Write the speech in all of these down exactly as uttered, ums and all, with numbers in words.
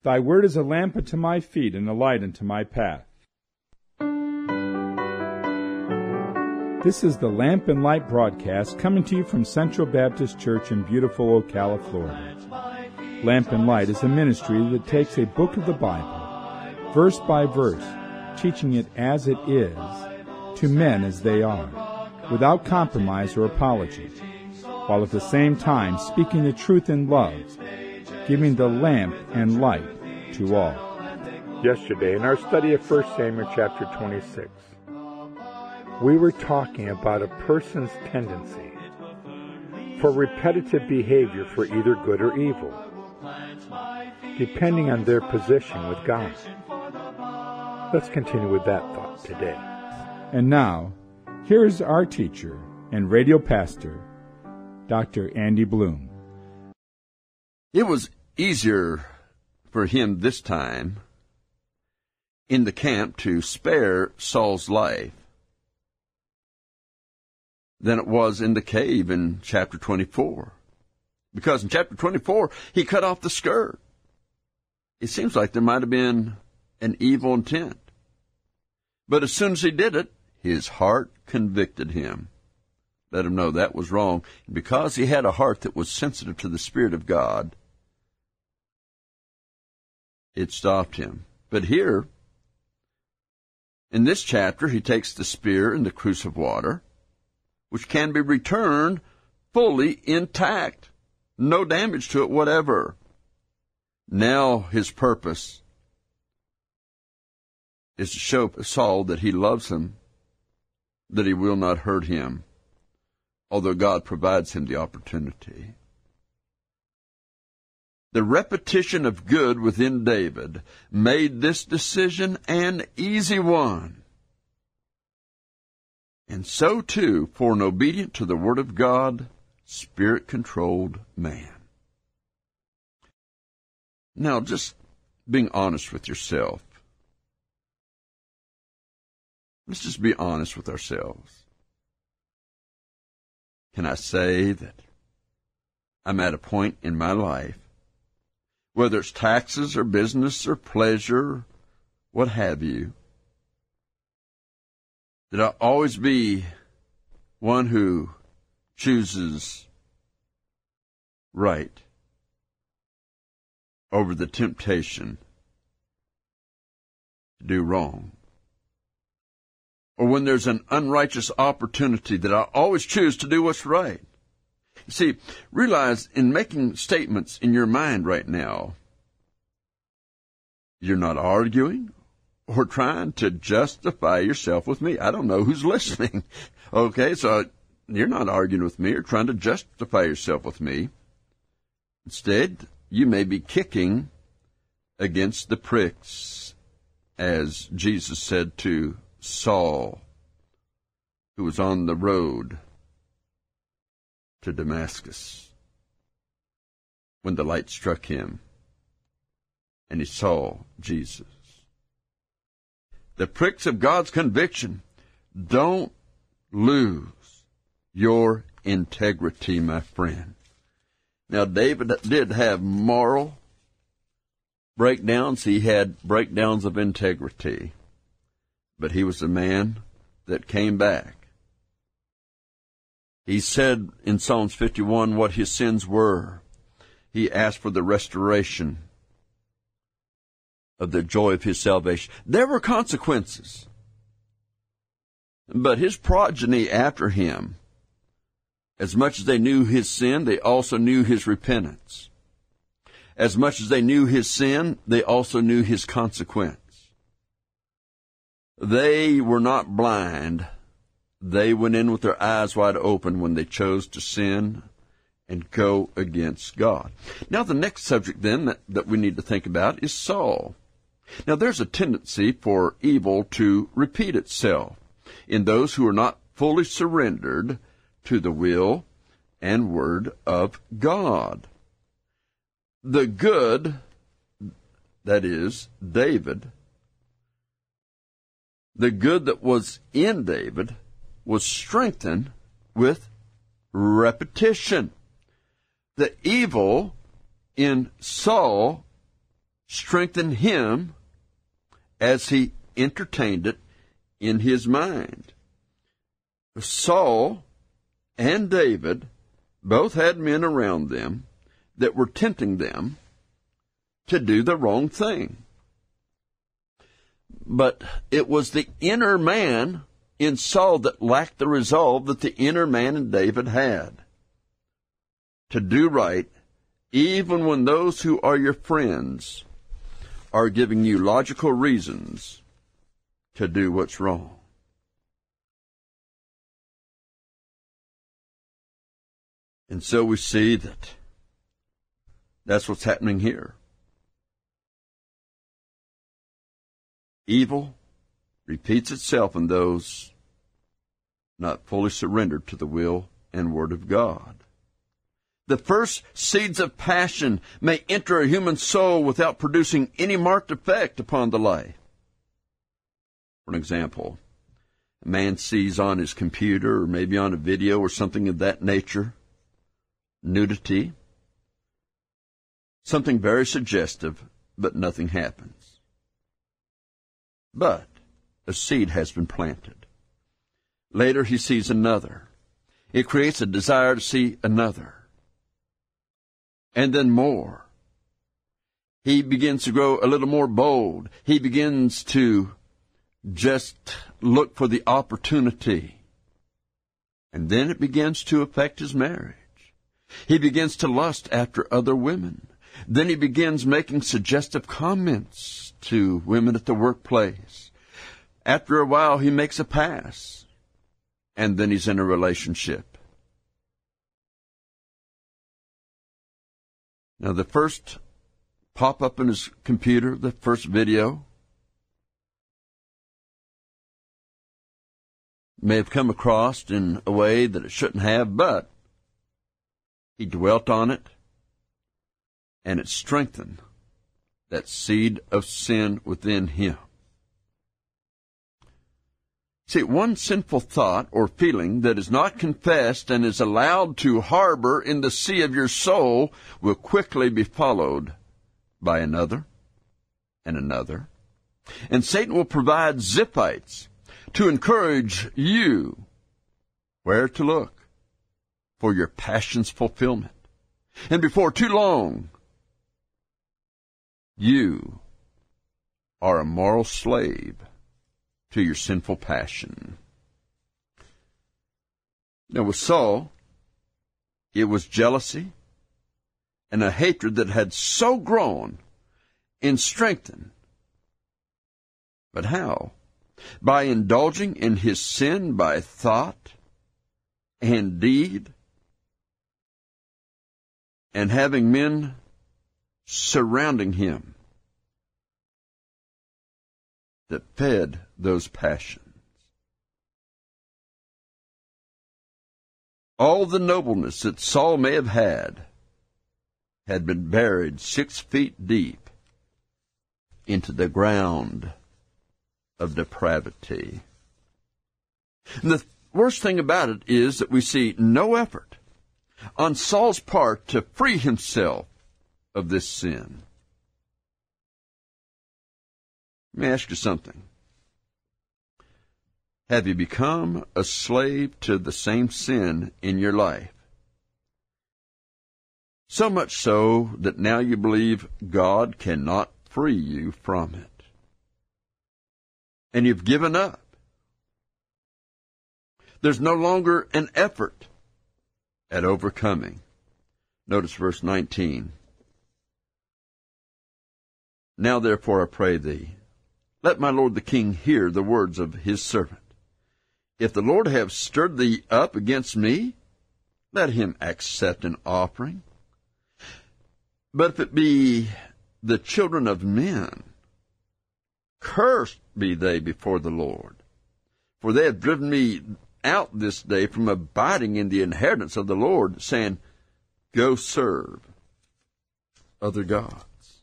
Thy word is a lamp unto my feet and a light unto my path. This is the Lamp and Light broadcast coming to you from Central Baptist Church in beautiful Ocala, Florida. Lamp and Light is a ministry that takes a book of the Bible, verse by verse, teaching it as it is, to men as they are, without compromise or apology, while at the same time speaking the truth in love, giving the lamp and light to all. Yesterday, in our study of First Samuel chapter twenty-six, we were talking about a person's tendency for repetitive behavior for either good or evil, depending on their position with God. Let's continue with that thought today. And now, here's our teacher and radio pastor, Doctor Andy Bloom. It was easier for him this time in the camp to spare Saul's life than it was in the cave in chapter twenty-four. Because in chapter twenty-four, he cut off the skirt. It seems like there might have been an evil intent. But as soon as he did it, his heart convicted him. Let him know that was wrong. Because he had a heart that was sensitive to the Spirit of God, it stopped him. But here, in this chapter, he takes the spear and the cruse of water, which can be returned fully intact, no damage to it whatever. Now his purpose is to show Saul that he loves him, that he will not hurt him, although God provides him the opportunity. The repetition of good within David made this decision an easy one. And so, too, for an obedient to the Word of God, Spirit-controlled man. Now, just being honest with yourself. Let's just be honest with ourselves. Can I say that I'm at a point in my life, whether it's taxes or business or pleasure, what have you, that I'll always be one who chooses right over the temptation to do wrong? Or when there's an unrighteous opportunity, that I always choose to do what's right? You see, realize in making statements in your mind right now, you're not arguing or trying to justify yourself with me. I don't know who's listening. Okay, so you're not arguing with me or trying to justify yourself with me. Instead, you may be kicking against the pricks, as Jesus said to Saul, who was on the road to Damascus, when the light struck him and he saw Jesus. The pricks of God's conviction. Don't lose your integrity, my friend. Now, David did have moral breakdowns. He had breakdowns of integrity. But he was a man that came back. He said in Psalms fifty-one what his sins were. He asked for the restoration of the joy of his salvation. There were consequences. But his progeny after him, as much as they knew his sin, they also knew his repentance. As much as they knew his sin, they also knew his consequence. They were not blind. They went in with their eyes wide open when they chose to sin and go against God. Now, the next subject then that, that we need to think about is Saul. Now, there's a tendency for evil to repeat itself in those who are not fully surrendered to the will and word of God. The good, that is, David, the good that was in David was strengthened with repetition. The evil in Saul strengthen him as he entertained it in his mind. Saul and David both had men around them that were tempting them to do the wrong thing. But it was the inner man in Saul that lacked the resolve that the inner man in David had. To do right, even when those who are your friends are giving you logical reasons to do what's wrong. And so we see that that's what's happening here. Evil repeats itself in those not fully surrendered to the will and word of God. The first seeds of passion may enter a human soul without producing any marked effect upon the life. For an example, a man sees on his computer or maybe on a video or something of that nature, nudity, something very suggestive, but nothing happens. But a seed has been planted. Later he sees another. It creates a desire to see another. And then more. He begins to grow a little more bold. He begins to just look for the opportunity. And then it begins to affect his marriage. He begins to lust after other women. Then he begins making suggestive comments to women at the workplace. After a while, he makes a pass. And then he's in a relationship. Now, the first pop-up in his computer, the first video, may have come across in a way that it shouldn't have, but he dwelt on it, and it strengthened that seed of sin within him. See, one sinful thought or feeling that is not confessed and is allowed to harbor in the sea of your soul will quickly be followed by another and another. And Satan will provide Ziphites to encourage you where to look for your passion's fulfillment. And before too long, you are a moral slave to your sinful passion. Now with Saul, it was jealousy and a hatred that had so grown and strengthened. But how? By indulging in his sin by thought and deed, and having men surrounding him that fed those passions. All the nobleness that Saul may have had had been buried six feet deep into the ground of depravity. And the worst thing about it is that we see no effort on Saul's part to free himself of this sin. Let me ask you something. Have you become a slave to the same sin in your life? So much so that now you believe God cannot free you from it. And you've given up. There's no longer an effort at overcoming. Notice verse nineteen. Now therefore I pray thee, let my lord the king hear the words of his servant. If the Lord have stirred thee up against me, let him accept an offering. But if it be the children of men, cursed be they before the Lord. For they have driven me out this day from abiding in the inheritance of the Lord, saying, go serve other gods.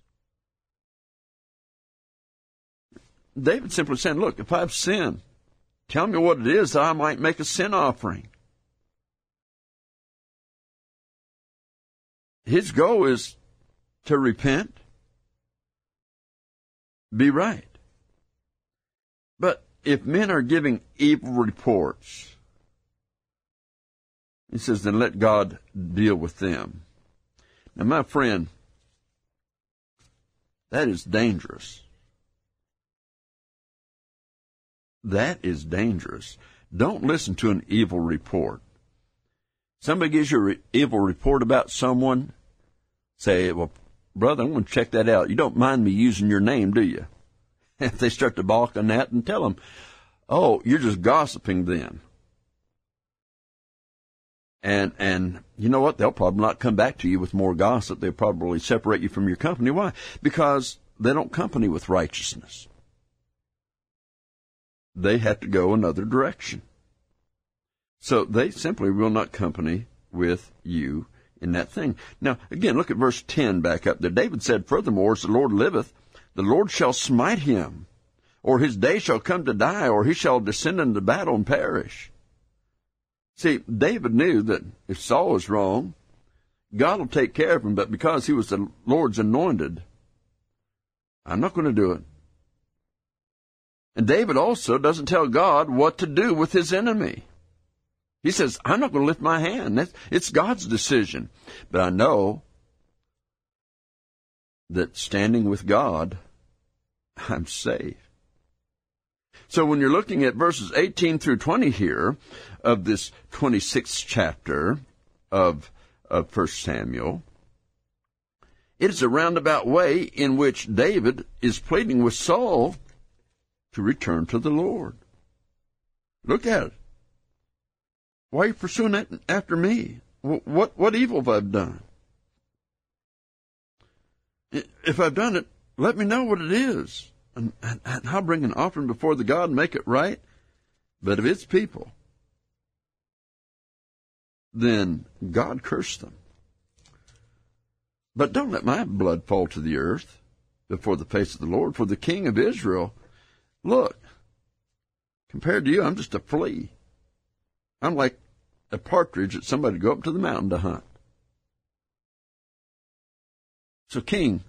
David simply saying, look, if I've sinned, tell me what it is that I might make a sin offering. His goal is to repent be right. But if men are giving evil reports, he says, then let God deal with them. Now, my friend, that is dangerous. That is dangerous. Don't listen to an evil report. Somebody gives you an evil report about someone, say, well, brother, I'm going to check that out. You don't mind me using your name, do you? If they start to balk on that, and tell them, oh, you're just gossiping then. And, and you know what? They'll probably not come back to you with more gossip. They'll probably separate you from your company. Why? Because they don't company with righteousness. They have to go another direction. So they simply will not company with you in that thing. Now, again, look at verse ten back up there. David said, furthermore, as the Lord liveth, the Lord shall smite him, or his day shall come to die, or he shall descend into battle and perish. See, David knew that if Saul was wrong, God will take care of him, but because he was the Lord's anointed, I'm not going to do it. And David also doesn't tell God what to do with his enemy. He says, I'm not going to lift my hand. That's, it's God's decision. But I know that standing with God, I'm safe. So when you're looking at verses eighteen through twenty here of this twenty-sixth chapter of, of First Samuel, it is a roundabout way in which David is pleading with Saul to return to the Lord. Look at it. Why are you pursuing that after me? What, what evil have I done? If I've done it, let me know what it is. And, and, and I'll bring an offering before the God and make it right. But if it's people, then God curse them. But don't let my blood fall to the earth before the face of the Lord. For the king of Israel, look, compared to you, I'm just a flea. I'm like a partridge that somebody go up to the mountain to hunt. So, king,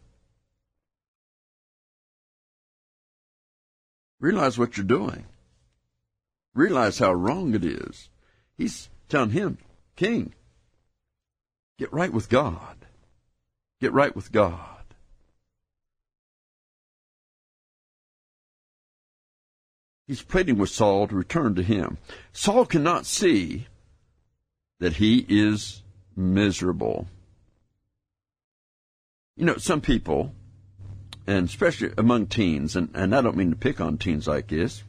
realize what you're doing. Realize how wrong it is. He's telling him, king, get right with God. Get right with God. He's pleading with Saul to return to him. Saul cannot see that he is miserable. You know, some people, and especially among teens, and, and I don't mean to pick on teens like this,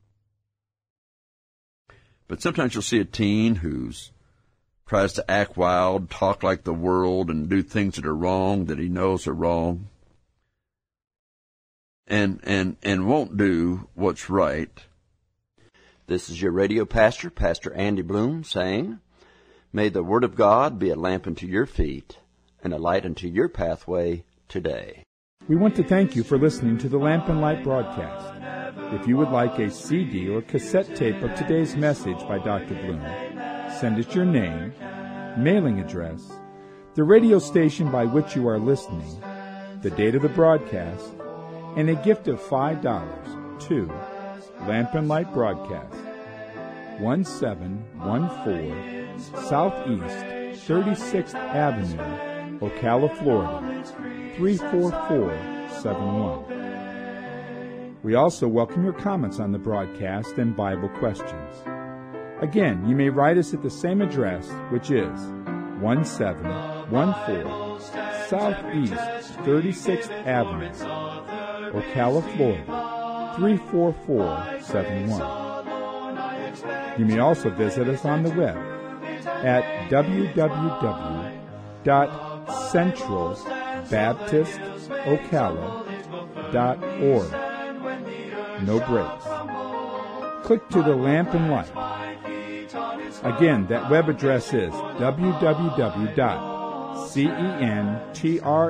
but sometimes you'll see a teen who's tries to act wild, talk like the world, and do things that are wrong, that he knows are wrong, and and and won't do what's right. This is your radio pastor, Pastor Andy Bloom, saying, may the Word of God be a lamp unto your feet and a light unto your pathway today. We want to thank you for listening to the Lamp and Light broadcast. If you would like a C D or cassette tape of today's message by Doctor Bloom, send us your name, mailing address, the radio station by which you are listening, the date of the broadcast, and a gift of five dollars to Lamp and Light Broadcast, one seven one four Southeast thirty-sixth Avenue, Ocala, Florida, three four four seven one. We also welcome your comments on the broadcast and Bible questions. Again, you may write us at the same address, which is one seven one four Southeast thirty-sixth Avenue, Ocala, Florida, three four four seven one. You may also visit us on the web at w w w dot central baptist ocala dot org. No breaks. Click to the Lamp and Light. Again, that web address is w w w dot central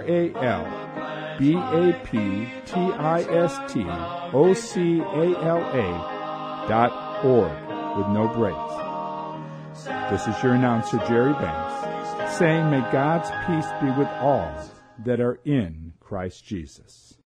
baptist ocala dot org with no breaks. This is your announcer, Jerry Banks, saying, may God's peace be with all that are in Christ Jesus.